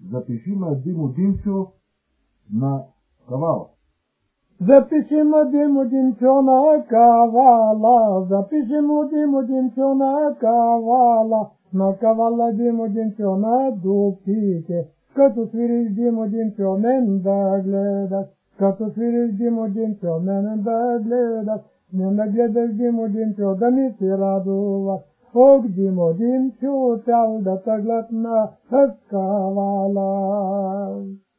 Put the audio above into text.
Запиши ме Димо Димчо на кавала. Запиши ме Димо Димчо на кавала, запиши ме Димо Димчо на кавала Димо Димчо на дупите. Като свириш Димо Димчо мен да гледаш, като свириш Димо Димчо мен да гледаш, не да гледаш Димо Димчо да ми се радуваш. Ох, Димо Димчо, цял да тъглят на кавала.